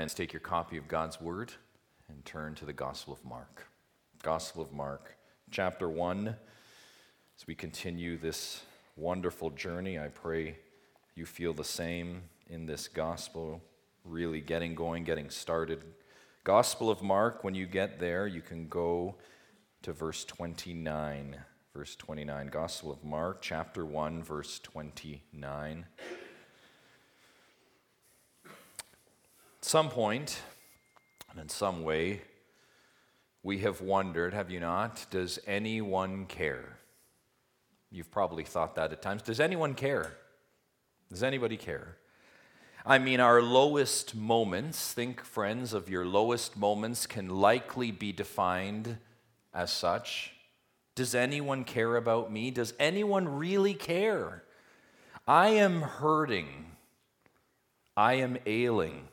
Let's take your copy of God's Word and turn to the Gospel of Mark. Gospel of Mark, chapter 1. As we continue this wonderful journey, I pray you feel the same in this gospel, really getting going, getting started. Gospel of Mark, when you get there, you can go to verse 29. Verse 29, Gospel of Mark, chapter 1, verse 29. At some point, and in some way, we have wondered, have you not, does anyone care? You've probably thought that at times. Does anyone care? Does anybody care? I mean, our lowest moments, think, friends, of your lowest moments can likely be defined as such. Does anyone care about me? Does anyone really care? I am hurting. I am ailing.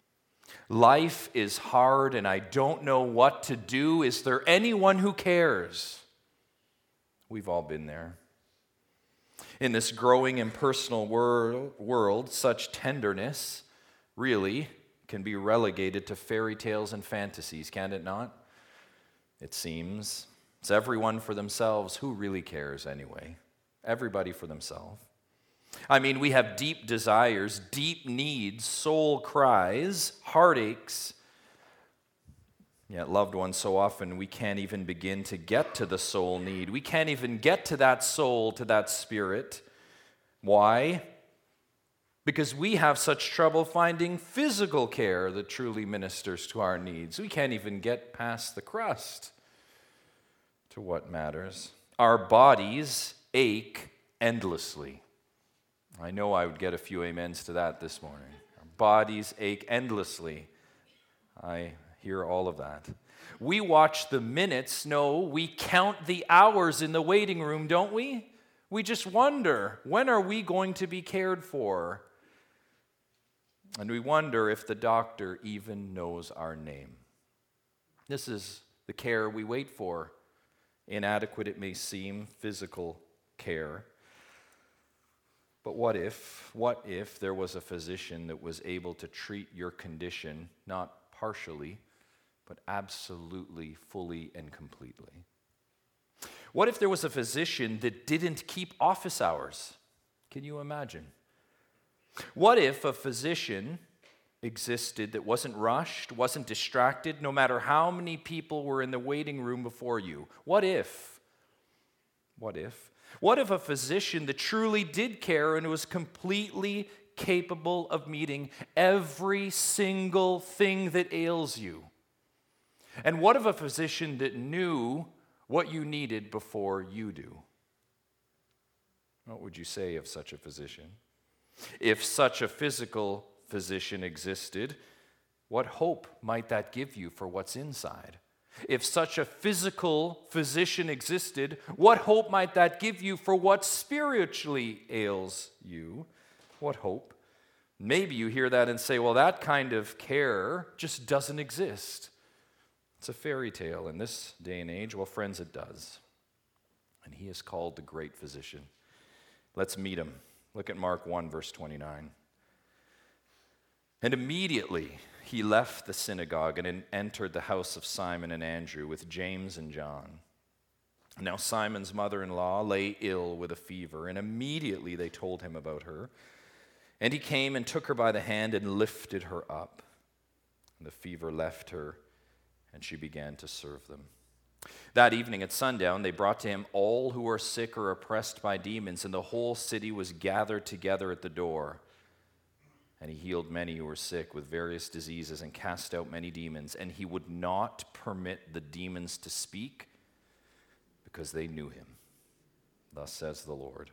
Life is hard and I don't know what to do. Is there anyone who cares? We've all been there. In this growing impersonal world, such tenderness really can be relegated to fairy tales and fantasies, can it not? It seems. It's everyone for themselves. Who really cares anyway? Everybody for themselves. I mean, we have deep desires, deep needs, soul cries, heartaches. Yet loved ones, so often we can't even begin to get to the soul need. We can't even get to that soul, to that spirit. Why? Because we have such trouble finding physical care that truly ministers to our needs. We can't even get past the crust to what matters. Our bodies ache endlessly. I know I would get a few amens to that this morning. Our bodies ache endlessly. I hear all of that. We watch the minutes. No, we count the hours in the waiting room, don't we? We just wonder, when are we going to be cared for? And we wonder if the doctor even knows our name. This is the care we wait for. Inadequate it may seem, physical care. But what if there was a physician that was able to treat your condition, not partially, but absolutely, fully, and completely? What if there was a physician that didn't keep office hours? Can you imagine? What if a physician existed that wasn't rushed, wasn't distracted, no matter how many people were in the waiting room before you? What if? What if? What if a physician that truly did care and was completely capable of meeting every single thing that ails you? And what if a physician that knew what you needed before you do? What would you say of such a physician? If such a physical physician existed, what hope might that give you for what's inside? If such a physical physician existed, what hope might that give you for what spiritually ails you? What hope? Maybe you hear that and say, well, that kind of care just doesn't exist. It's a fairy tale in this day and age. Well, friends, it does. And he is called the great physician. Let's meet him. Look at Mark 1, verse 29. And immediately he left the synagogue and entered the house of Simon and Andrew with James and John. Now Simon's mother-in-law lay ill with a fever, and immediately they told him about her. And he came and took her by the hand and lifted her up. And the fever left her, and she began to serve them. That evening at sundown, they brought to him all who were sick or oppressed by demons, and the whole city was gathered together at the door. And he healed many who were sick with various diseases and cast out many demons. And he would not permit the demons to speak because they knew him. Thus says the Lord.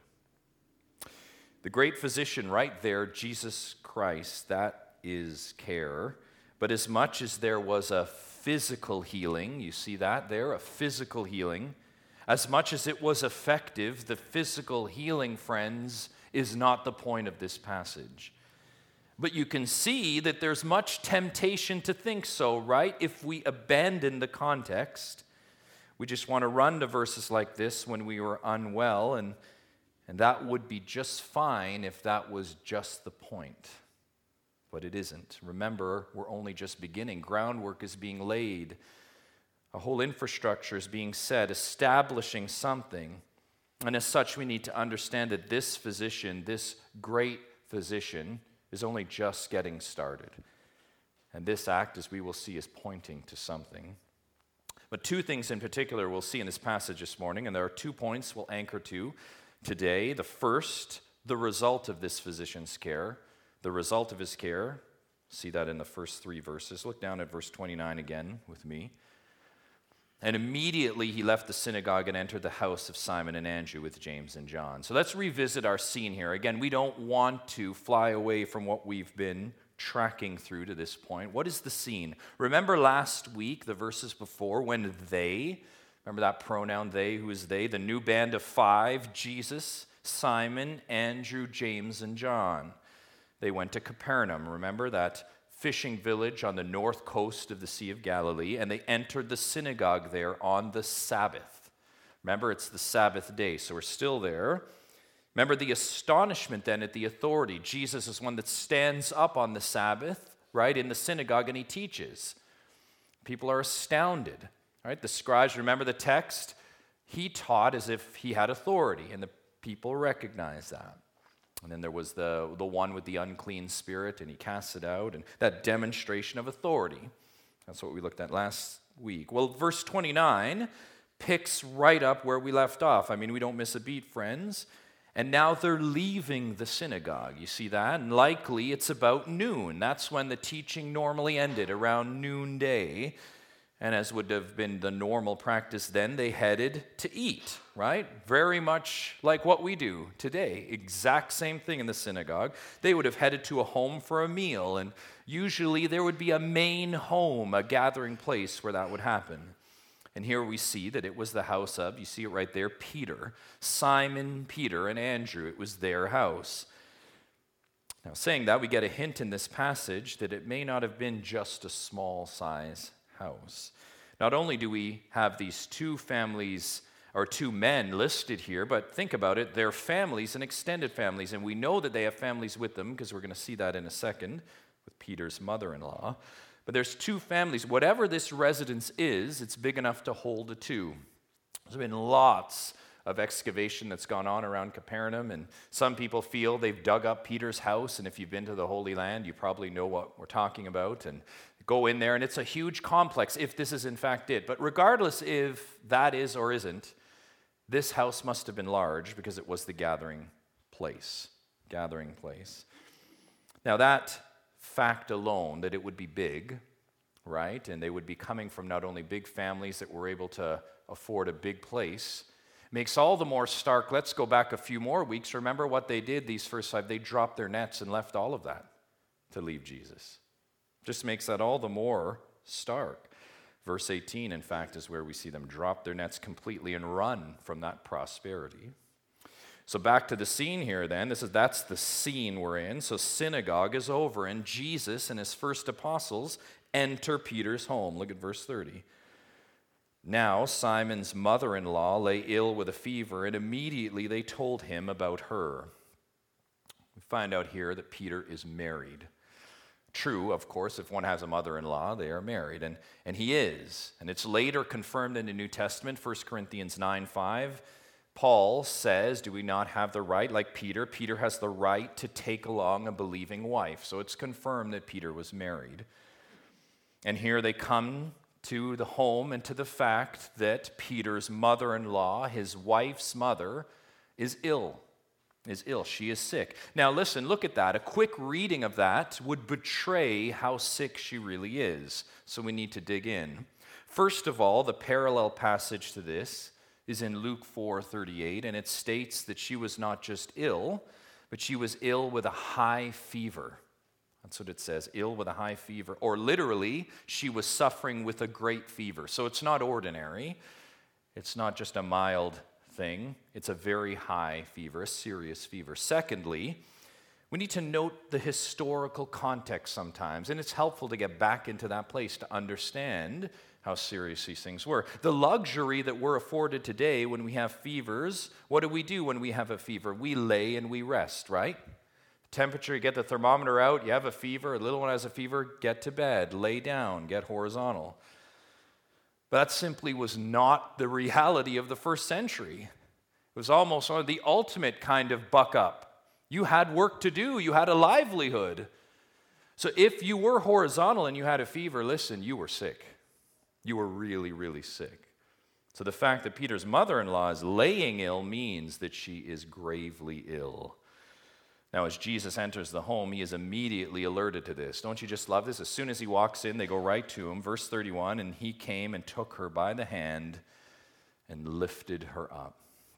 The great physician right there, Jesus Christ, that is care. But as much as there was a physical healing, you see that there, a physical healing, as much as it was effective, the physical healing, friends, is not the point of this passage. But you can see that there's much temptation to think so, right? If we abandon the context, we just want to run to verses like this when we were unwell, and that would be just fine if that was just the point. but it isn't. Remember, we're only just beginning. Groundwork is being laid. A whole infrastructure is being set, establishing something. And as such, we need to understand that this physician, this great physician, is only just getting started. And this act, as we will see, is pointing to something. But two things in particular we'll see in this passage this morning, and there are 2 points we'll anchor to today. The first, the result of this physician's care. The result of his care, see that in the first 3 verses. Look down at verse 29 again with me. And immediately he left the synagogue and entered the house of Simon and Andrew with James and John. So let's revisit our scene here. Again, we don't want to fly away from what we've been tracking through to this point. What is the scene? Remember last week, the verses before, when they, remember that pronoun they, who is they? The new band of 5, Jesus, Simon, Andrew, James, and John. They went to Capernaum. Remember that fishing village on the north coast of the Sea of Galilee, and they entered the synagogue there on the Sabbath. Remember, it's the Sabbath day, so we're still there. Remember the astonishment then at the authority. Jesus is one that stands up on the Sabbath, right, in the synagogue, and he teaches. People are astounded, right? The scribes, remember the text? He taught as if he had authority, and the people recognize that. And then there was the one with the unclean spirit, and he casts it out, and that demonstration of authority. That's what we looked at last week. Well, verse 29 picks right up where we left off. I mean, we don't miss a beat, friends. And now they're leaving the synagogue. You see that? And likely it's about noon. That's when the teaching normally ended, around noonday. And as would have been the normal practice then, they headed to eat, right? Very much like what we do today. Exact same thing in the synagogue. They would have headed to a home for a meal, and usually there would be a main home, a gathering place where that would happen. And here we see that it was the house of, you see it right there, Peter, Simon, Peter, and Andrew. It was their house. Now, saying that, we get a hint in this passage that it may not have been just a small size house. Not only do we have these 2 families or 2 men listed here, but think about it, they're families and extended families, and we know that they have families with them because we're going to see that in a second with Peter's mother-in-law. But there's 2 families. Whatever this residence is, it's big enough to hold a 2. There's been lots of excavation that's gone on around Capernaum, and some people feel they've dug up Peter's house, and if you've been to the Holy Land, you probably know what we're talking about, and go in there, and it's a huge complex, if this is in fact it. But regardless if that is or isn't, this house must have been large because it was the gathering place. Now that fact alone, that it would be big, right, and they would be coming from not only big families that were able to afford a big place, makes all the more stark. Let's go back a few more weeks. Remember what they did these first 5. They dropped their nets and left all of that to leave Jesus. Just makes that all the more stark. Verse 18, in fact, is where we see them drop their nets completely and run from that prosperity. So back to the scene here then. That's the scene we're in. So synagogue is over, and Jesus and his first apostles enter Peter's home. Look at verse 30. Now Simon's mother-in-law lay ill with a fever, and immediately they told him about her. We find out here that Peter is married. True, of course, if one has a mother-in-law, they are married, and he is. And it's later confirmed in the New Testament, 1 Corinthians 9:5. Paul says, do we not have the right, like Peter? Peter has the right to take along a believing wife. So it's confirmed that Peter was married. And here they come to the home and to the fact that Peter's mother-in-law, his wife's mother, is ill. She is sick. Now listen, look at that. A quick reading of that would betray how sick she really is. So we need to dig in. First of all, the parallel passage to this is in Luke 4:38, and it states that she was not just ill, but she was ill with a high fever. That's what it says, ill with a high fever. Or literally, she was suffering with a great fever. So it's not ordinary. It's not just a mild thing. It's a very high fever, a serious fever. Secondly, we need to note the historical context sometimes, and it's helpful to get back into that place to understand how serious these things were. The luxury that we're afforded today when we have fevers, what do we do when we have a fever? We lay and we rest, right? Temperature, you get the thermometer out, you have a fever, a little one has a fever, get to bed, lay down, get horizontal. But that simply was not the reality of the first century. It was almost the ultimate kind of buck up. You had work to do, you had a livelihood. So if you were horizontal and you had a fever, listen, you were sick. You were really, really sick. So the fact that Peter's mother-in-law is laying ill means that she is gravely ill. Now, as Jesus enters the home, he is immediately alerted to this. Don't you just love this? As soon as he walks in, they go right to him. Verse 31, and he came and took her by the hand and lifted her up.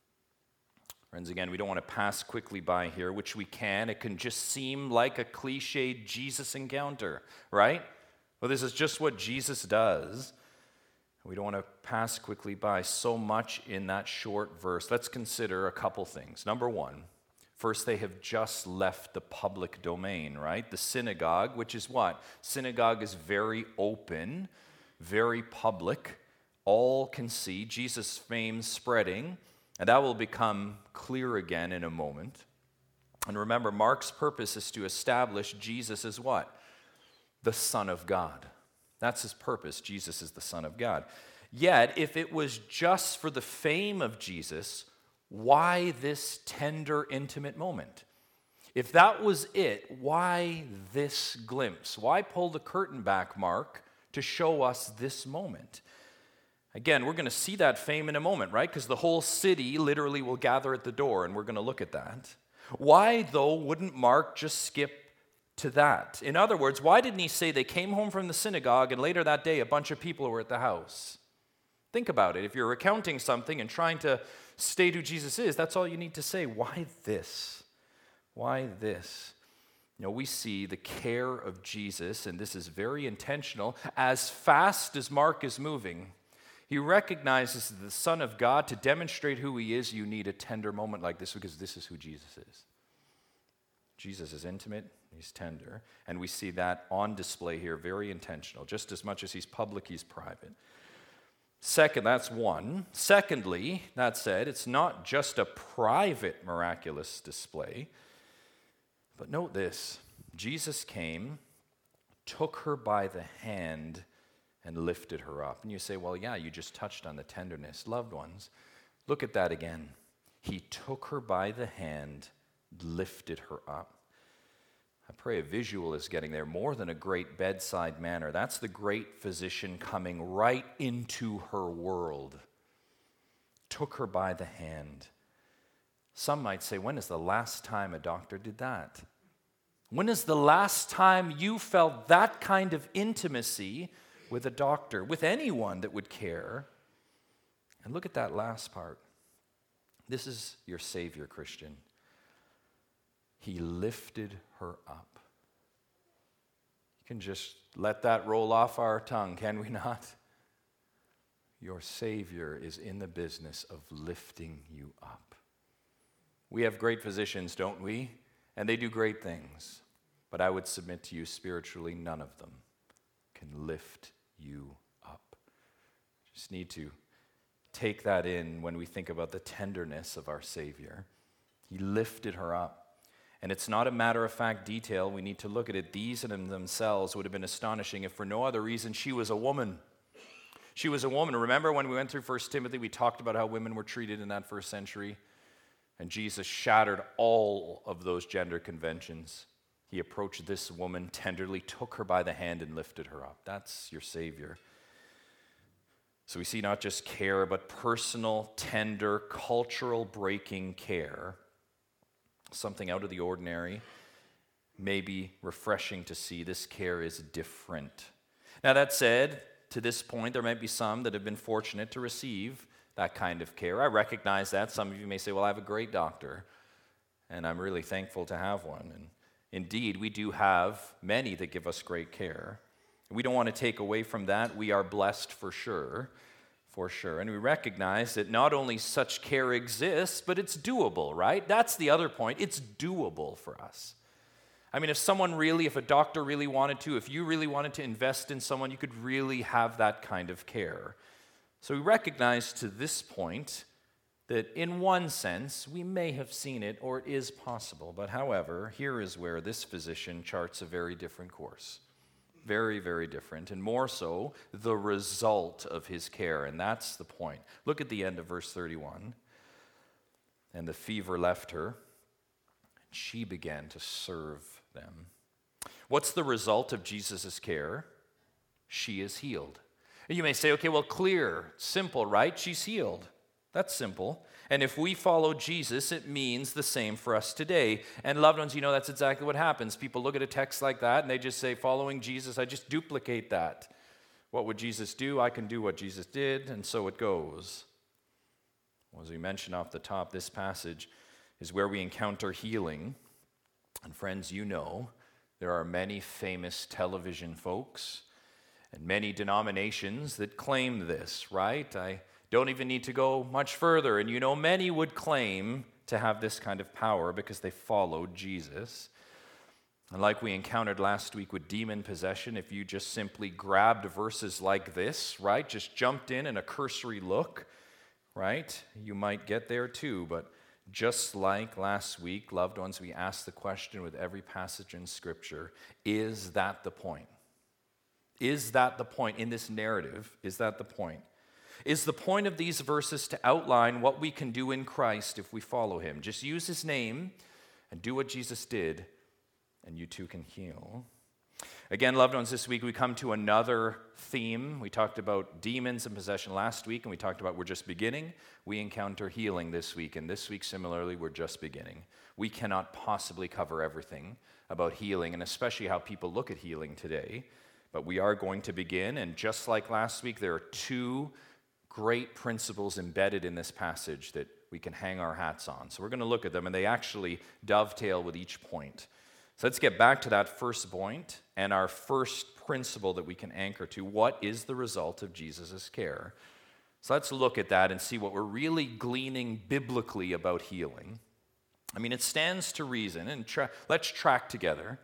Friends, again, we don't want to pass quickly by here, which we can. It can just seem like a cliched Jesus encounter, right? Well, this is just what Jesus does. We don't want to pass quickly by so much in that short verse. Let's consider a couple things. Number one, first, they have just left the public domain, right? The synagogue, which is what? Synagogue is very open, very public. All can see Jesus' fame spreading, and that will become clear again in a moment. And remember, Mark's purpose is to establish Jesus as what? The Son of God. That's his purpose. Jesus is the Son of God. Yet, if it was just for the fame of Jesus, why this tender, intimate moment? If that was it, why this glimpse? Why pull the curtain back, Mark, to show us this moment? Again, we're going to see that fame in a moment, right? Because the whole city literally will gather at the door, and we're going to look at that. Why, though, wouldn't Mark just skip to that? In other words, why didn't he say they came home from the synagogue and later that day a bunch of people were at the house? Think about it. If you're recounting something and trying to state who Jesus is, that's all you need to say. Why this? Why this? We see the care of Jesus, and this is very intentional. As fast as Mark is moving, he recognizes the Son of God. To demonstrate who he is, you need a tender moment like this, because this is who Jesus is. Jesus is intimate, he's tender, and we see that on display here, very intentional. Just as much as he's public, he's private. Second, that's one. Secondly, that said, it's not just a private miraculous display, but note this. Jesus came, took her by the hand, and lifted her up. And you say, well, yeah, you just touched on the tenderness. Loved ones, look at that again. He took her by the hand, lifted her up. I pray a visual is getting there. More than a great bedside manner. That's the great physician coming right into her world. Took her by the hand. Some might say, when is the last time a doctor did that? When is the last time you felt that kind of intimacy with a doctor, with anyone that would care? And look at that last part. This is your Savior, Christian. He lifted her up. You can just let that roll off our tongue, can we not? Your Savior is in the business of lifting you up. We have great physicians, don't we? And they do great things. But I would submit to you, spiritually, none of them can lift you up. Just need to take that in when we think about the tenderness of our Savior. He lifted her up. And it's not a matter-of-fact detail. We need to look at it. These in themselves would have been astonishing if for no other reason she was a woman. She was a woman. Remember when we went through 1 Timothy, we talked about how women were treated in that first century? And Jesus shattered all of those gender conventions. He approached this woman tenderly, took her by the hand, and lifted her up. That's your Savior. So we see not just care, but personal, tender, cultural-breaking care. Something out of the ordinary, maybe refreshing to see. This care is different. Now that said, to this point, there might be some that have been fortunate to receive that kind of care. I recognize that. Some of you may say, well, I have a great doctor, and I'm really thankful to have one. And indeed, we do have many that give us great care. We don't want to take away from that. We are blessed for sure. For sure. And we recognize that not only such care exists, but it's doable, right? That's the other point. It's doable for us. I mean, if a doctor really wanted to, if you really wanted to invest in someone, you could really have that kind of care. So we recognize to this point, that in one sense we may have seen it or it is possible. But however, here is where this physician charts a very different course. Very, very different, and more so the result of his care, and that's the point. Look at the end of verse 31. And the fever left her, and she began to serve them. What's the result of Jesus' care? She is healed. And you may say, okay, well, clear, simple, right? She's healed. That's simple. And if we follow Jesus, it means the same for us today. And loved ones, that's exactly what happens. People look at a text like that and they just say, following Jesus, I just duplicate that. What would Jesus do? I can do what Jesus did, and so it goes. Well, as we mentioned off the top, this passage is where we encounter healing. And friends, there are many famous television folks and many denominations that claim this, right? I don't even need to go much further. And many would claim to have this kind of power because they followed Jesus. And like we encountered last week with demon possession, if you just simply grabbed verses like this, right, just jumped in and a cursory look, right, you might get there too. But just like last week, loved ones, we asked the question with every passage in Scripture, is that the point? Is that the point in this narrative? Is that the point? Is the point of these verses to outline what we can do in Christ if we follow him? Just use his name and do what Jesus did, and you too can heal. Again, loved ones, this week we come to another theme. We talked about demons and possession last week, and we talked about we're just beginning. We encounter healing this week, and this week, similarly, we're just beginning. We cannot possibly cover everything about healing, and especially how people look at healing today. But we are going to begin, and just like last week, there are two great principles embedded in this passage that we can hang our hats on. So we're going to look at them, and they actually dovetail with each point. So let's get back to that first point and our first principle that we can anchor to. What is the result of Jesus' care? So let's look at that and see what we're really gleaning biblically about healing. It stands to reason, and let's track together.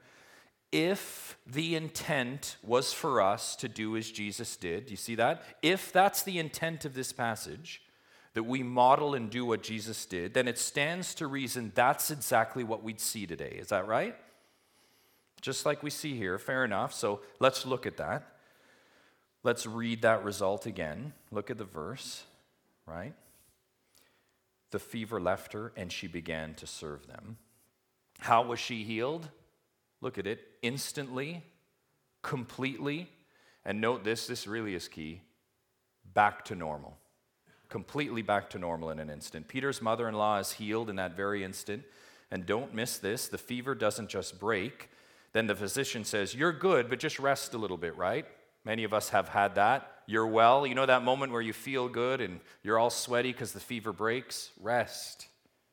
If the intent was for us to do as Jesus did, do you see that? If that's the intent of this passage, that we model and do what Jesus did, then it stands to reason that's exactly what we'd see today. Is that right? Just like we see here, fair enough. So let's look at that. Let's read that result again. Look at the verse, right? The fever left her, and she began to serve them. How was she healed? Look at it. Instantly, completely, and note this really is key, back to normal. Completely back to normal in an instant. Peter's mother-in-law is healed in that very instant, and don't miss this, the fever doesn't just break. Then the physician says, you're good, but just rest a little bit, right? Many of us have had that. You're well. You know that moment where you feel good and you're all sweaty because the fever breaks? Rest.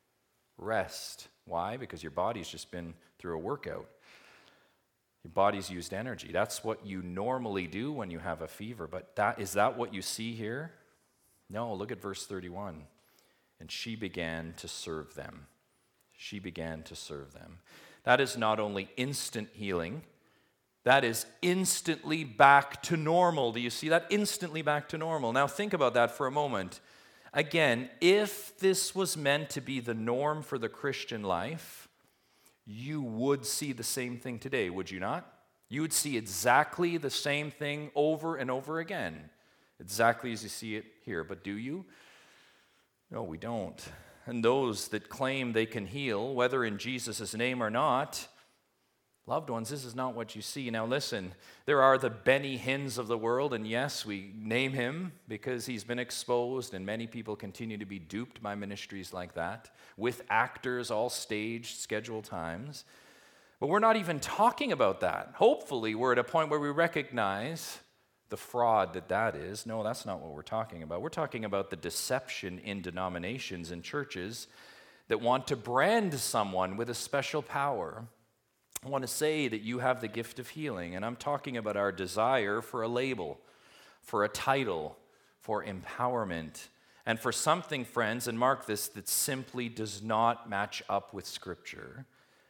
Rest. Why? Because your body's just been through a workout. Your body's used energy. That's what you normally do when you have a fever. But is that what you see here? No, look at verse 31. And she began to serve them. She began to serve them. That is not only instant healing, that is instantly back to normal. Do you see that? Instantly back to normal. Now think about that for a moment. Again, if this was meant to be the norm for the Christian life, you would see the same thing today, would you not? You would see exactly the same thing over and over again, exactly as you see it here. But do you? No, we don't. And those that claim they can heal, whether in Jesus' name or not, loved ones, this is not what you see. Now listen, there are the Benny Hinns of the world, and yes, we name him because he's been exposed, and many people continue to be duped by ministries like that, with actors all staged, scheduled times. But we're not even talking about that. Hopefully, we're at a point where we recognize the fraud that is. No, that's not what we're talking about. We're talking about the deception in denominations and churches that want to brand someone with a special power. I want to say that you have the gift of healing, and I'm talking about our desire for a label, for a title, for empowerment, and for something, friends, and mark this, that simply does not match up with Scripture.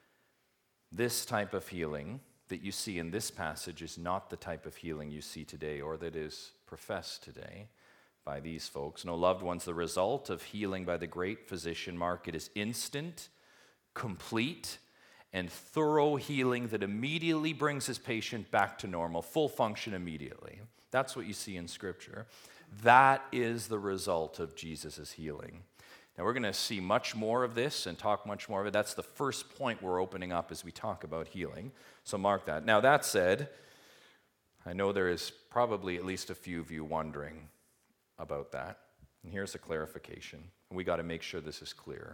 This type of healing that you see in this passage is not the type of healing you see today or that is professed today. by these folks. No, loved ones, the result of healing by the great physician, Mark, it is instant, complete, and thorough healing that immediately brings his patient back to normal, full function immediately. That's what you see in Scripture. That is the result of Jesus' healing. Now, we're going to see much more of this and talk much more of it. That's the first point we're opening up as we talk about healing. So mark that. Now, that said, I know there is probably at least a few of you wondering about that. And here's a clarification. We got to make sure this is clear.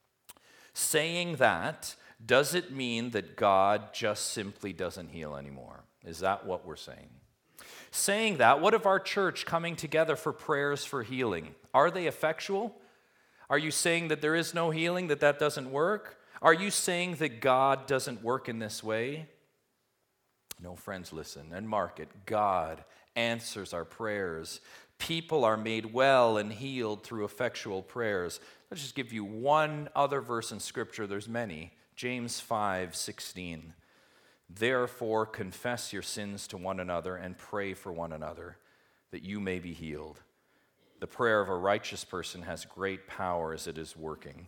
Saying that, does it mean that God just simply doesn't heal anymore? Is that what we're saying? Saying that, what of our church coming together for prayers for healing? Are they effectual? Are you saying that there is no healing, that doesn't work? Are you saying that God doesn't work in this way? No, friends, listen and mark it. God answers our prayers. People are made well and healed through effectual prayers. Let's just give you one other verse in Scripture. There's many. James 5:16. Therefore, confess your sins to one another and pray for one another, that you may be healed. The prayer of a righteous person has great power as it is working.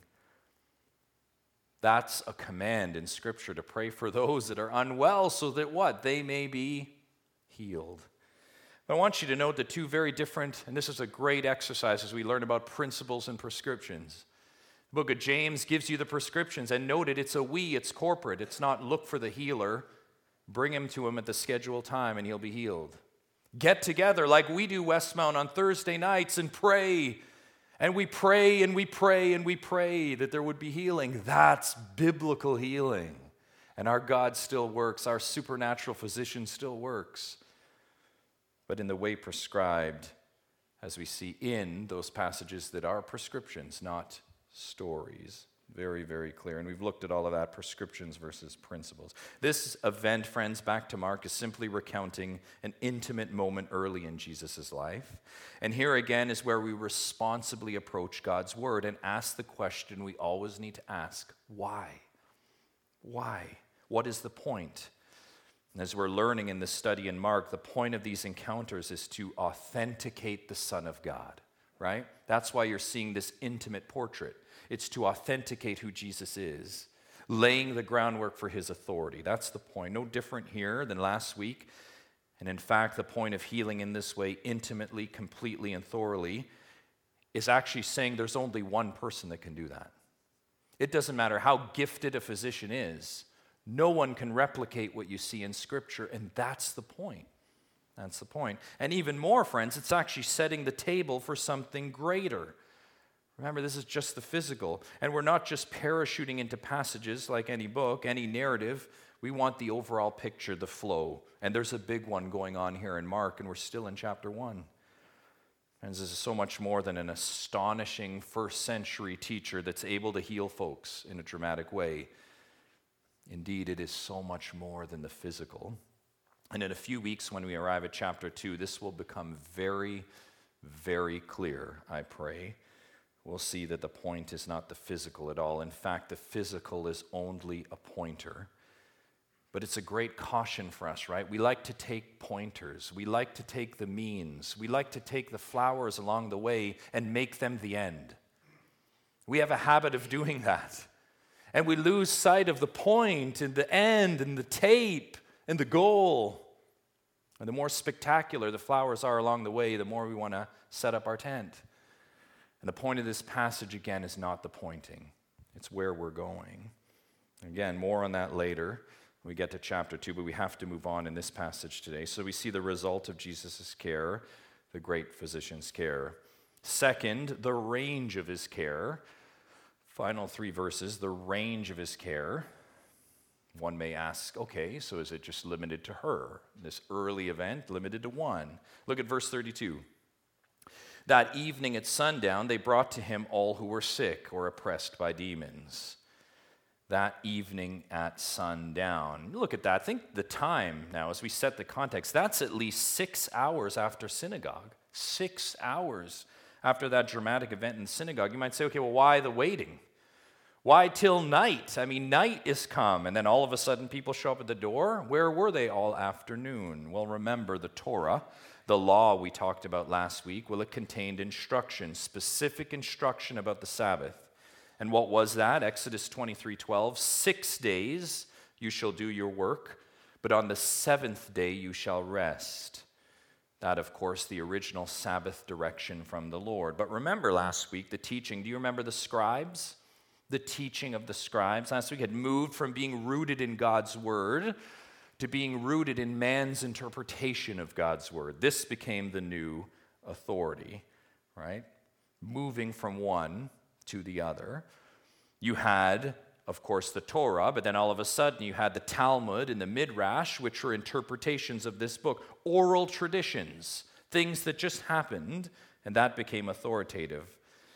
That's a command in Scripture to pray for those that are unwell so that what? They may be healed. But I want you to note the two very different, and this is a great exercise as we learn about principles and prescriptions. The book of James gives you the prescriptions, and note it, it's a we, it's corporate. It's not look for the healer, bring him to him at the scheduled time and he'll be healed. Get together like we do Westmount on Thursday nights and pray. And we pray and we pray and we pray that there would be healing. That's biblical healing. And our God still works. Our supernatural physician still works. But in the way prescribed, as we see in those passages that are prescriptions, not stories. Very, very clear. And we've looked at all of that, prescriptions versus principles. This event, friends, back to Mark, is simply recounting an intimate moment early in Jesus' life. And here again is where we responsibly approach God's word and ask the question we always need to ask: why? Why? What is the point? And as we're learning in this study in Mark, the point of these encounters is to authenticate the Son of God, right? That's why you're seeing this intimate portrait. It's to authenticate who Jesus is, laying the groundwork for his authority. That's the point. No different here than last week. And in fact, the point of healing in this way, intimately, completely, and thoroughly, is actually saying there's only one person that can do that. It doesn't matter how gifted a physician is. No one can replicate what you see in Scripture, and that's the point. That's the point. And even more, friends, it's actually setting the table for something greater. Remember, this is just the physical. And we're not just parachuting into passages like any book, any narrative. We want the overall picture, the flow. And there's a big one going on here in Mark, and we're still in chapter 1. And this is so much more than an astonishing first century teacher that's able to heal folks in a dramatic way. Indeed, it is so much more than the physical. And in a few weeks, when we arrive at chapter 2, this will become very, very clear, I pray. We'll see that the point is not the physical at all. In fact, the physical is only a pointer. But it's a great caution for us, right? We like to take pointers. We like to take the means. We like to take the flowers along the way and make them the end. We have a habit of doing that. And we lose sight of the point and the end and the tape and the goal. And the more spectacular the flowers are along the way, the more we want to set up our tent. And the point of this passage, again, is not the pointing. It's where we're going. Again, more on that later when we get to chapter 2, but we have to move on in this passage today. So we see the result of Jesus' care, the great physician's care. Second, the range of his care. Final 3 verses, the range of his care. One may ask, okay, so is it just limited to her? This early event, limited to one. Look at verse 32. That evening at sundown, they brought to him all who were sick or oppressed by demons. That evening at sundown. Look at that. Think the time now as we set the context. That's at least 6 hours after synagogue. 6 hours after that dramatic event in synagogue. You might say, okay, well, why the waiting? Why till night? I mean, night is come, and then all of a sudden people show up at the door. Where were they all afternoon? Well, remember the Torah, the law we talked about last week, well, it contained instruction, specific instruction about the Sabbath. And what was that? Exodus 23:12, 6 days you shall do your work, but on the seventh day you shall rest. That, of course, the original Sabbath direction from the Lord. But remember last week, the teaching, do you remember the scribes? The teaching of the scribes last week had moved from being rooted in God's word to being rooted in man's interpretation of God's word. This became the new authority, right? Moving from one to the other. You had, of course, the Torah, but then all of a sudden you had the Talmud and the Midrash, which were interpretations of this book, oral traditions, things that just happened, and that became authoritative.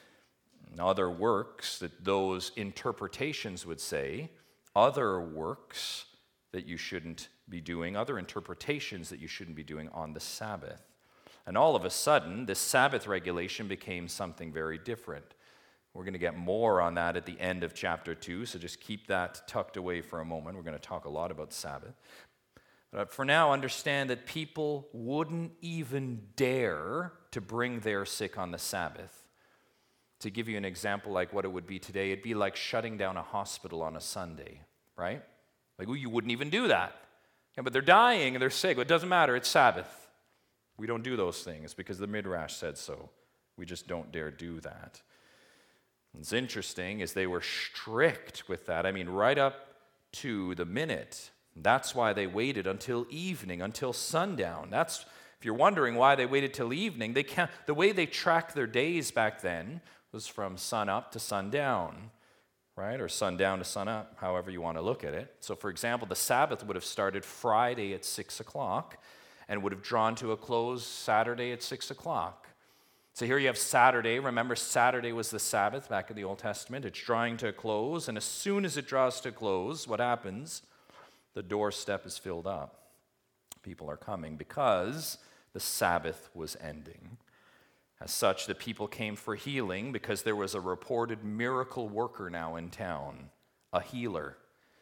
Other works that those interpretations would say, other works that you shouldn't be doing, other interpretations that you shouldn't be doing on the Sabbath. And all of a sudden, this Sabbath regulation became something very different. We're going to get more on that at the end of chapter 2, so just keep that tucked away for a moment. We're going to talk a lot about Sabbath. But for now, understand that people wouldn't even dare to bring their sick on the Sabbath. To give you an example like what it would be today, it'd be like shutting down a hospital on a Sunday, right? Like, well, you wouldn't even do that. Yeah, but they're dying and they're sick. Well, it doesn't matter. It's Sabbath. We don't do those things because the Midrash said so. We just don't dare do that. What's interesting is they were strict with that. I mean, right up to the minute. That's why they waited until evening, until sundown. That's, if you're wondering why they waited till evening, the way they tracked their days back then was from sun up to sundown, right? Or sundown to sun up, however you want to look at it. So, for example, the Sabbath would have started Friday at 6 o'clock and would have drawn to a close Saturday at 6 o'clock. So here you have Saturday. Remember, Saturday was the Sabbath back in the Old Testament. It's drawing to a close, and as soon as it draws to a close, what happens? The doorstep is filled up. People are coming because the Sabbath was ending. As such, the people came for healing because there was a reported miracle worker now in town, a healer.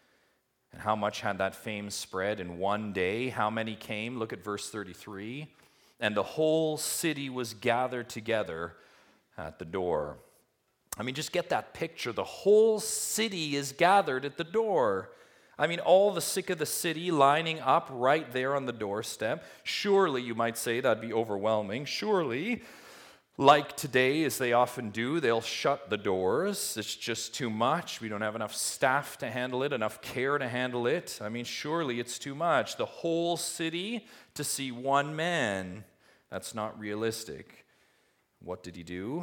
And how much had that fame spread in one day? How many came? Look at verse 33. And the whole city was gathered together at the door. I mean, just get that picture. The whole city is gathered at the door. I mean, all the sick of the city lining up right there on the doorstep. Surely, you might say, that'd be overwhelming. Surely, like today, as they often do, they'll shut the doors. It's just too much. We don't have enough staff to handle it, enough care to handle it. I mean, surely it's too much. The whole city to see one man. That's not realistic. What did he do?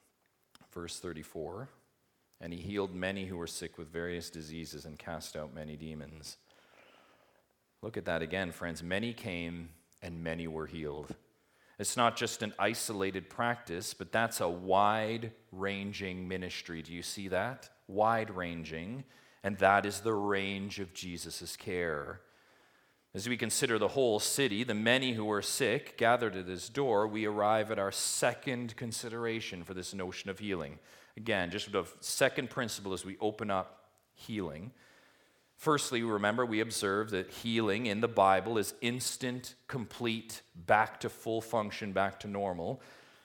Verse 34. And he healed many who were sick with various diseases and cast out many demons. Look at that again, friends. Many came and many were healed. It's not just an isolated practice, but that's a wide-ranging ministry. Do you see that? Wide-ranging. And that is the range of Jesus' care. As we consider the whole city, the many who were sick gathered at his door, we arrive at our second consideration for this notion of healing. Again, just a second principle as we open up healing. Firstly, remember, we observe that healing in the Bible is instant, complete, back to full function, back to normal.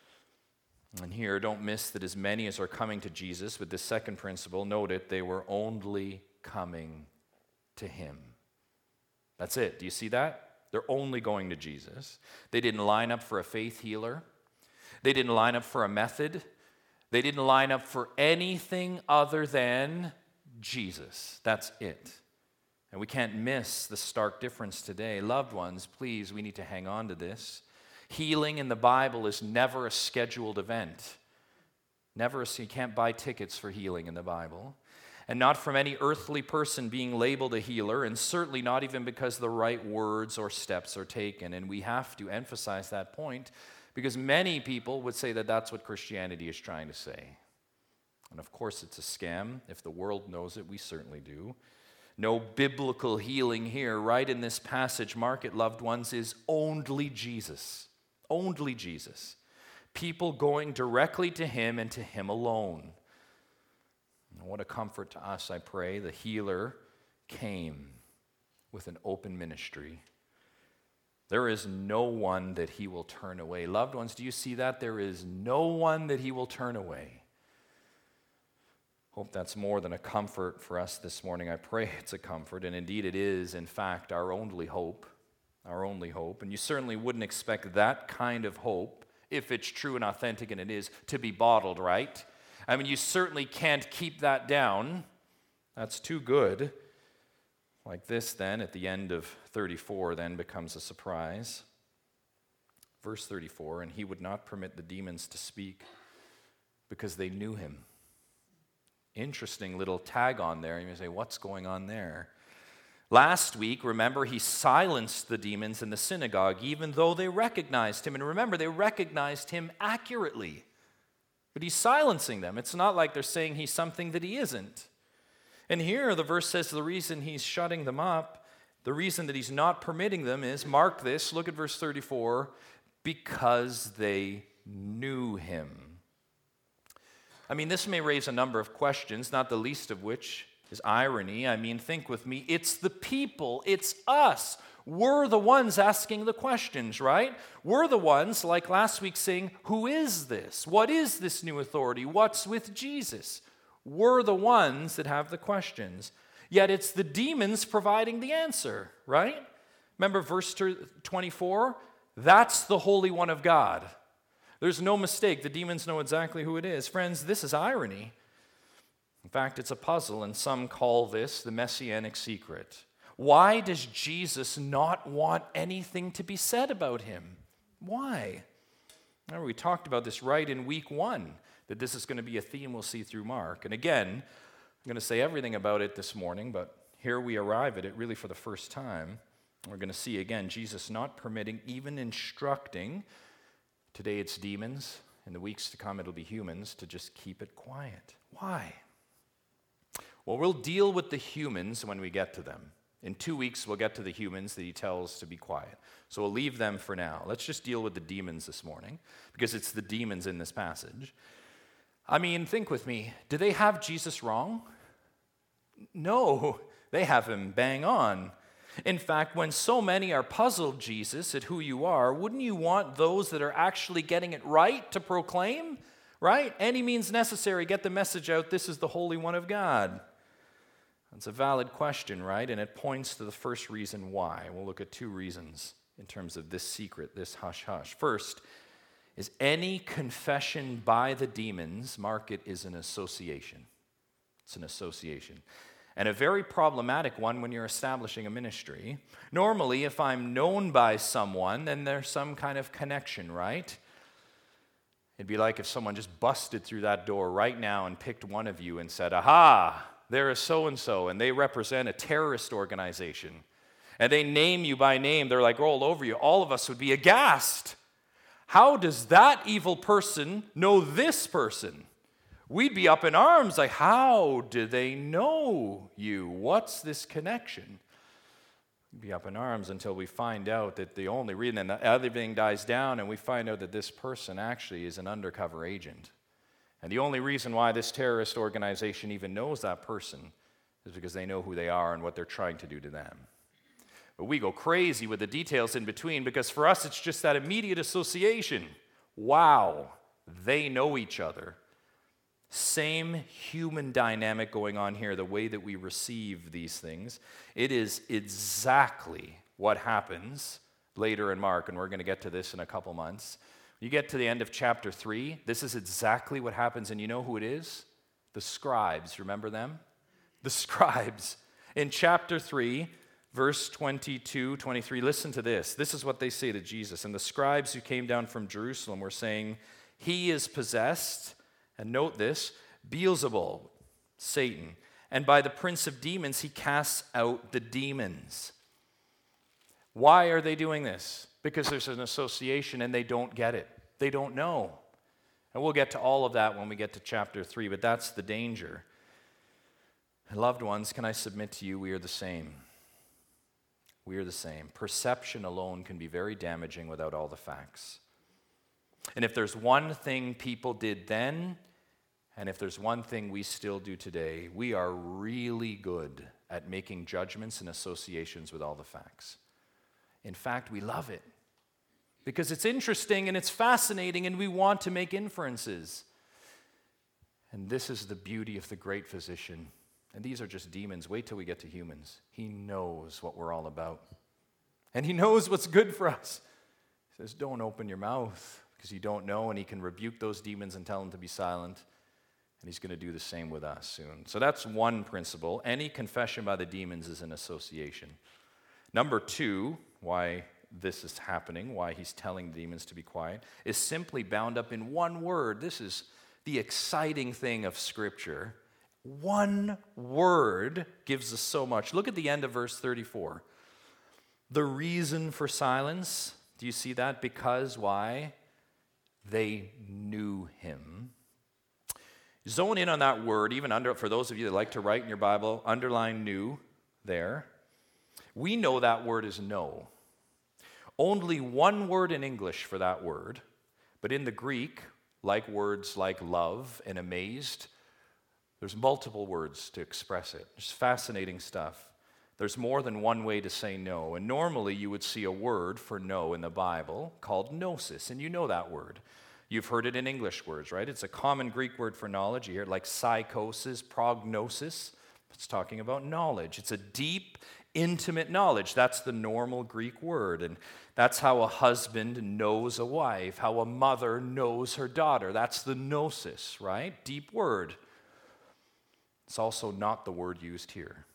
And here, don't miss that as many as are coming to Jesus with this second principle, note it, they were only coming to him. That's it. Do you see that? They're only going to Jesus. They didn't line up for a faith healer. They didn't line up for a method. They didn't line up for anything other than Jesus. That's it. And we can't miss the stark difference today. Loved ones, please, we need to hang on to this. Healing in the Bible is never a scheduled event. You can't buy tickets for healing in the Bible. And not from any earthly person being labeled a healer, and certainly not even because the right words or steps are taken. And we have to emphasize that point because many people would say that that's what Christianity is trying to say. And of course, it's a scam. If the world knows it, we certainly do. No biblical healing here, right in this passage, mark it, loved ones, is only Jesus. Only Jesus. People going directly to him and to him alone. And what a comfort to us, I pray. The healer came with an open ministry. There is no one that he will turn away. Loved ones, do you see that? There is no one that he will turn away. Hope that's more than a comfort for us this morning. I pray it's a comfort, and indeed it is, in fact, our only hope. Our only hope. And you certainly wouldn't expect that kind of hope, if it's true and authentic, and it is, to be bottled, right? I mean, you certainly can't keep that down. That's too good. Like this, then, at the end of 34, then becomes a surprise. Verse 34, and he would not permit the demons to speak because they knew him. Interesting little tag on there. You may say, what's going on there? Last week, remember, he silenced the demons in the synagogue, even though they recognized him. And remember, they recognized him accurately. But he's silencing them. It's not like they're saying he's something that he isn't. And here, the verse says the reason he's shutting them up, the reason that he's not permitting them is, mark this, look at verse 34, because they knew him. I mean, this may raise a number of questions, not the least of which is irony. I mean, think with me. It's the people. It's us. We're the ones asking the questions, right? We're the ones, like last week, saying, who is this? What is this new authority? What's with Jesus? We're the ones that have the questions. Yet it's the demons providing the answer, right? Remember verse 24? That's the Holy One of God. There's no mistake. The demons know exactly who it is. Friends, this is irony. In fact, it's a puzzle, and some call this the messianic secret. Why does Jesus not want anything to be said about him? Why? Remember, we talked about this right in week 1, that this is going to be a theme we'll see through Mark. And again, I'm going to say everything about it this morning, but here we arrive at it really for the first time. We're going to see again Jesus not permitting, even instructing. Today it's demons. In the weeks to come, it'll be humans, to just keep it quiet. Why? Well, we'll deal with the humans when we get to them. In 2 weeks, we'll get to the humans that he tells to be quiet. So we'll leave them for now. Let's just deal with the demons this morning, because it's the demons in this passage. I mean, think with me. Do they have Jesus wrong? No, they have him bang on. In fact, when so many are puzzled, Jesus, at who you are, wouldn't you want those that are actually getting it right to proclaim? Right? Any means necessary, get the message out, this is the Holy One of God. That's a valid question, right? And it points to the first reason why. We'll look at 2 reasons in terms of this secret, this hush-hush. First is any confession by the demons, mark it, is an association. It's an association. And a very problematic one when you're establishing a ministry. Normally, if I'm known by someone, then there's some kind of connection, right? It'd be like if someone just busted through that door right now and picked one of you and said, aha, there is so-and-so, and they represent a terrorist organization. And they name you by name. They're like all over you. All of us would be aghast. How does that evil person know this person? We'd be up in arms, like, how do they know you? What's this connection? We'd be up in arms until we find out that the only reason, and everything dies down, and we find out that this person actually is an undercover agent. And the only reason why this terrorist organization even knows that person is because they know who they are and what they're trying to do to them. But we go crazy with the details in between, because for us it's just that immediate association. Wow, they know each other. Same human dynamic going on here, the way that we receive these things. It is exactly what happens later in Mark, and we're going to get to this in a couple months. You get to the end of chapter 3, this is exactly what happens, and you know who it is? The scribes, remember them? The scribes. In chapter 3, verse 22, 23, listen to this. This is what they say to Jesus. And the scribes who came down from Jerusalem were saying, he is possessed. And note this, Beelzebul, Satan, and by the prince of demons he casts out the demons. Why are they doing this? Because there's an association and they don't get it. They don't know. And we'll get to all of that when we get to chapter 3, but that's the danger. And loved ones, can I submit to you, we are the same. We are the same. Perception alone can be very damaging without all the facts. And if there's one thing people did then, And if there's one thing we still do today, we are really good at making judgments and associations with all the facts. In fact, we love it because it's interesting and it's fascinating and we want to make inferences. And this is the beauty of the great physician. And these are just demons. Wait till we get to humans. He knows what we're all about. And he knows what's good for us. He says, don't open your mouth because you don't know, and he can rebuke those demons and tell them to be silent. And he's going to do the same with us soon. So that's one principle. Any confession by the demons is an association. Number two, why this is happening, why he's telling the demons to be quiet, is simply bound up in one word. This is the exciting thing of Scripture. One word gives us so much. Look at the end of verse 34. The reason for silence, do you see that? Because why? They knew him. Zone in on that word, even for those of you that like to write in your Bible, underline knew there. We know that word is know. Only one word in English for that word, but in the Greek, like words like love and amazed, there's multiple words to express it. It's fascinating stuff. There's more than one way to say no, and normally you would see a word for no in the Bible called gnosis, and you know that word. You've heard it in English words, right? It's a common Greek word for knowledge. You hear it like psychosis, prognosis. It's talking about knowledge. It's a deep, intimate knowledge. That's the normal Greek word. And that's how a husband knows a wife, how a mother knows her daughter. That's the gnosis, right? Deep word. It's also not the word used here.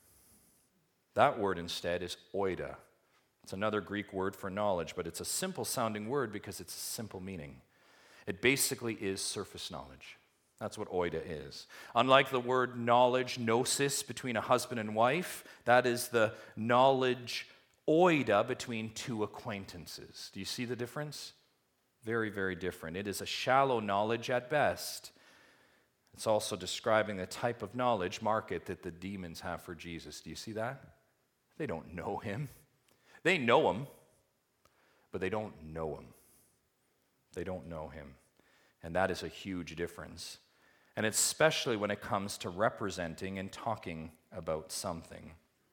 That word instead is oida. It's another Greek word for knowledge, but it's a simple sounding word because it's a simple meaning. It basically is surface knowledge. That's what oida is. Unlike the word knowledge, gnosis, between a husband and wife, that is the knowledge oida between two acquaintances. Do you see the difference? Very, very different. It is a shallow knowledge at best. It's also describing the type of knowledge, mark it, that the demons have for Jesus. Do you see that? They don't know him. They know him, but they don't know him. They don't know him. And that is a huge difference. And especially when it comes to representing and talking about something.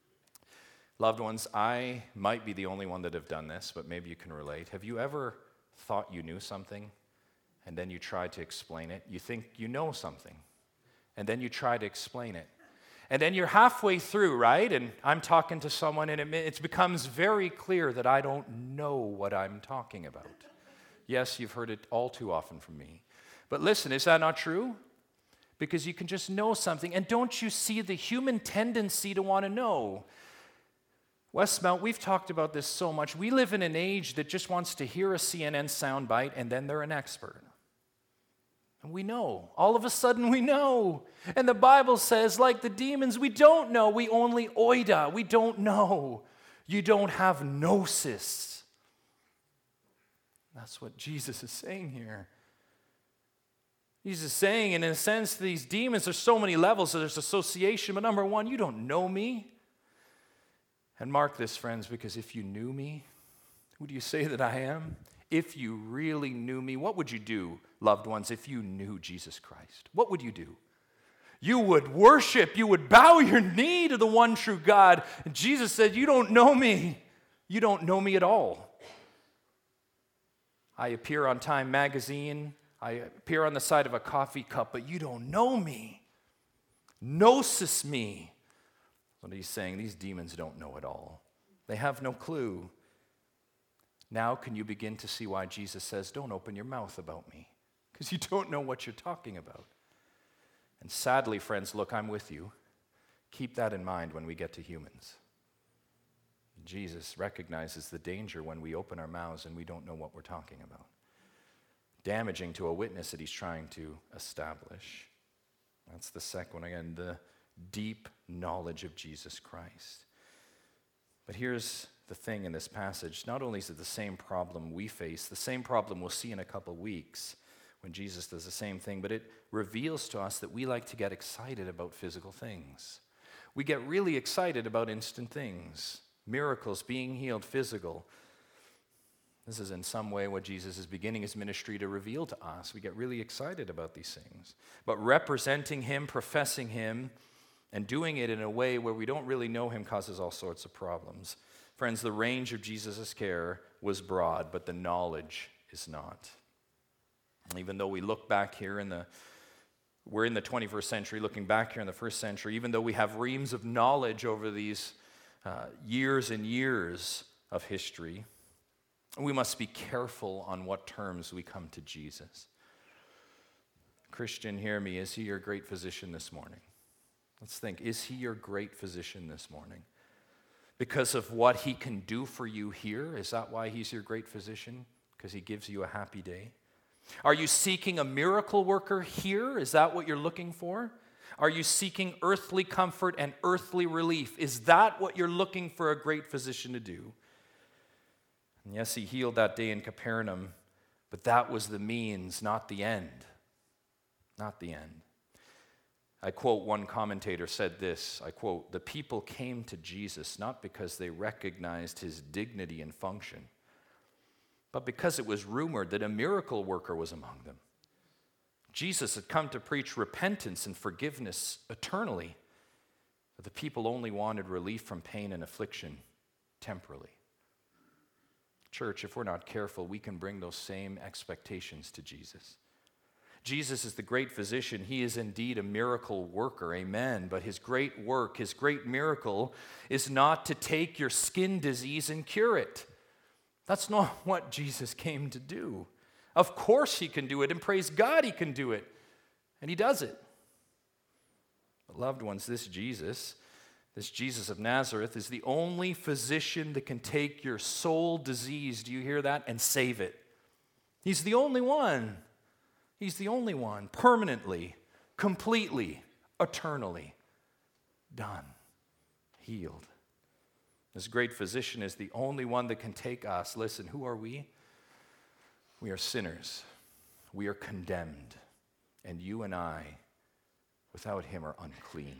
Loved ones, I might be the only one that have done this, but maybe you can relate. Have you ever thought you knew something, and then you try to explain it? You think you know something, and then you try to explain it. And then you're halfway through, right? And I'm talking to someone, and it becomes very clear that I don't know what I'm talking about. Yes, you've heard it all too often from me. But listen, is that not true? Because you can just know something. And don't you see the human tendency to want to know? Westmount, we've talked about this so much. We live in an age that just wants to hear a CNN soundbite and then they're an expert. And we know. All of a sudden we know. And the Bible says, like the demons, we don't know. We only oida. We don't know. You don't have gnosis. That's what Jesus is saying here. Jesus is saying, in a sense, these demons, there's so many levels, so there's association, but number one, you don't know me. And mark this, friends, because if you knew me, who do you say that I am? If you really knew me, what would you do, loved ones, if you knew Jesus Christ? What would you do? You would worship, you would bow your knee to the one true God. And Jesus said, you don't know me. You don't know me at all. I appear on Time magazine. I appear on the side of a coffee cup, but you don't know me. Gnosis me. What he's saying, these demons don't know it all. They have no clue. Now can you begin to see why Jesus says, don't open your mouth about me, because you don't know what you're talking about. And sadly, friends, look, I'm with you. Keep that in mind when we get to humans. Jesus recognizes the danger when we open our mouths and we don't know what we're talking about. Damaging to a witness that he's trying to establish. That's the second one, again, the deep knowledge of Jesus Christ. But here's the thing in this passage. Not only is it the same problem we face, the same problem we'll see in a couple weeks when Jesus does the same thing, but it reveals to us that we like to get excited about physical things. We get really excited about instant things. Miracles, being healed, physical. This is in some way what Jesus is beginning his ministry to reveal to us. We get really excited about these things. But representing him, professing him, and doing it in a way where we don't really know him causes all sorts of problems. Friends, the range of Jesus' care was broad, but the knowledge is not. Even though we look back here we're in the 21st century, looking back here in the first century, even though we have reams of knowledge over these years and years of history, we must be careful on what terms we come to Jesus. Christian, hear me. Is he your great physician this morning? Let's think. Is he your great physician this morning? Because of what he can do for you here? Is that why he's your great physician? Because he gives you a happy day? Are you seeking a miracle worker here? Is that what you're looking for? Are you seeking earthly comfort and earthly relief? Is that what you're looking for a great physician to do? And yes, he healed that day in Capernaum, but that was the means, not the end. Not the end. I quote, one commentator said this, I quote, "The people came to Jesus not because they recognized his dignity and function, but because it was rumored that a miracle worker was among them. Jesus had come to preach repentance and forgiveness eternally, but the people only wanted relief from pain and affliction temporally." Church, if we're not careful, we can bring those same expectations to Jesus. Jesus is the great physician. He is indeed a miracle worker, amen. But his great work, his great miracle, is not to take your skin disease and cure it. That's not what Jesus came to do. Of course he can do it, and praise God he can do it. And he does it. But loved ones, this Jesus of Nazareth is the only physician that can take your soul disease, do you hear that, and save it. He's the only one. He's the only one, permanently, completely, eternally done, healed. This great physician is the only one that can take us. Listen, who are we? We are sinners. We are condemned. And you and I, without him, are unclean.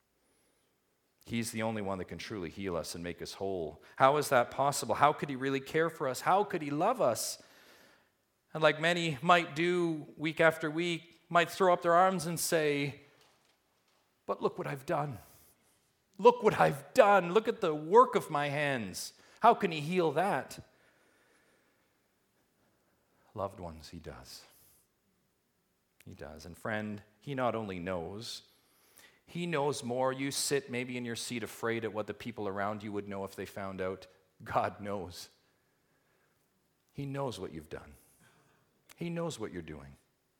He's the only one that can truly heal us and make us whole. How is that possible? How could he really care for us? How could he love us? And like many might do week after week, might throw up their arms and say, "But look what I've done. Look what I've done. Look at the work of my hands. How can he heal that?" Loved ones, he does. He does. And friend, he not only knows, he knows more. You sit maybe in your seat afraid at what the people around you would know if they found out. God knows. He knows what you've done. He knows what you're doing.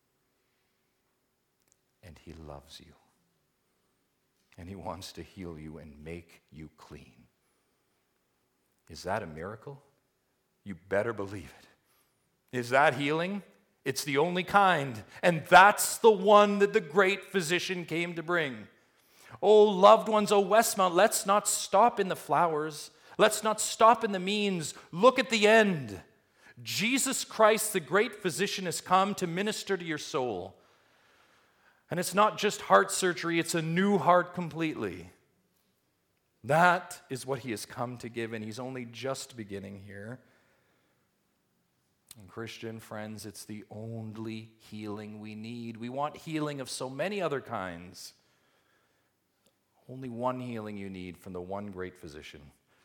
And he loves you. And he wants to heal you and make you clean. Is that a miracle? You better believe it. Is that healing? It's the only kind. And that's the one that the great physician came to bring. Oh, loved ones, oh, Westmount, let's not stop in the flowers. Let's not stop in the means. Look at the end. Jesus Christ, the great physician, has come to minister to your soul. And it's not just heart surgery, it's a new heart completely. That is what he has come to give, and he's only just beginning here. And Christian friends, it's the only healing we need. We want healing of so many other kinds. Only one healing you need from the one great physician.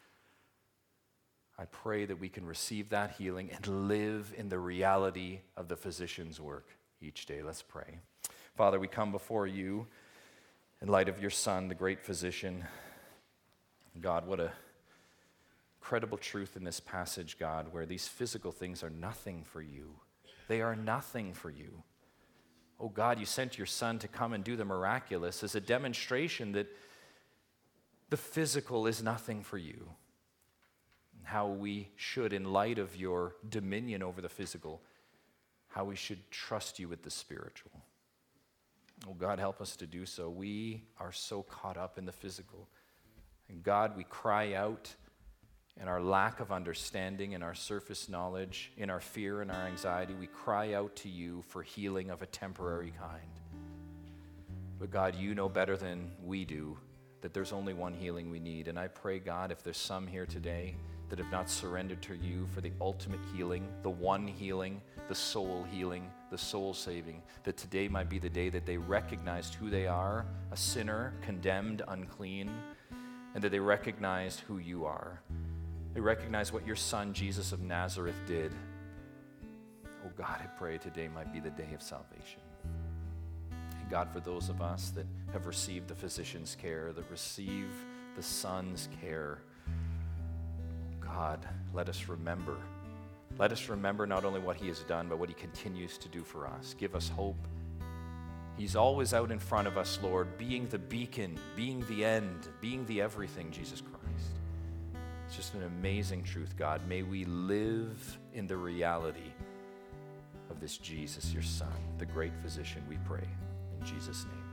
I pray that we can receive that healing and live in the reality of the physician's work each day. Let's pray. Father, we come before you in light of your Son, the great physician. God, what a incredible truth in this passage, God, where these physical things are nothing for you. They are nothing for you. Oh God, you sent your Son to come and do the miraculous as a demonstration that the physical is nothing for you. How we should, in light of your dominion over the physical, how we should trust you with the spiritual. Oh God, help us to do so. We are so caught up in the physical. And God, we cry out in our lack of understanding, in our surface knowledge, in our fear and our anxiety. We cry out to you for healing of a temporary kind. But God, you know better than we do that there's only one healing we need. And I pray, God, if there's some here today that have not surrendered to you for the ultimate healing, the one healing, the soul healing, the soul saving, that today might be the day that they recognized who they are, a sinner, condemned, unclean, and that they recognized who you are. They recognize what your Son, Jesus of Nazareth, did. Oh God, I pray today might be the day of salvation. And God, for those of us that have received the physician's care, that receive the Son's care, God, let us remember. Let us remember not only what he has done, but what he continues to do for us. Give us hope. He's always out in front of us, Lord, being the beacon, being the end, being the everything, Jesus Christ. It's just an amazing truth, God. May we live in the reality of this Jesus, your Son, the great physician, we pray. In Jesus' name.